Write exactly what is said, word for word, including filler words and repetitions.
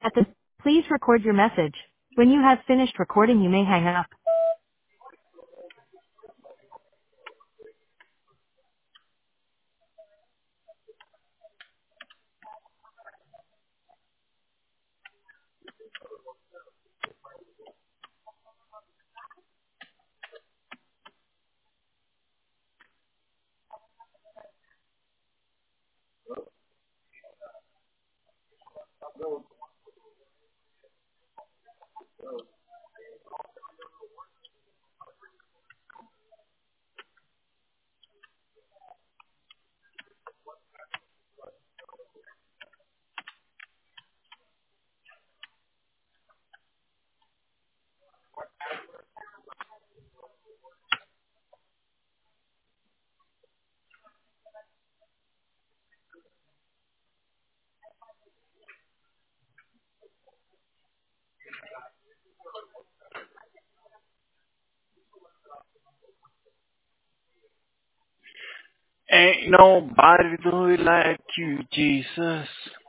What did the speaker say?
At the, please record your message. When you have finished recording, you may hang up. Ain't nobody do it like you, Jesus.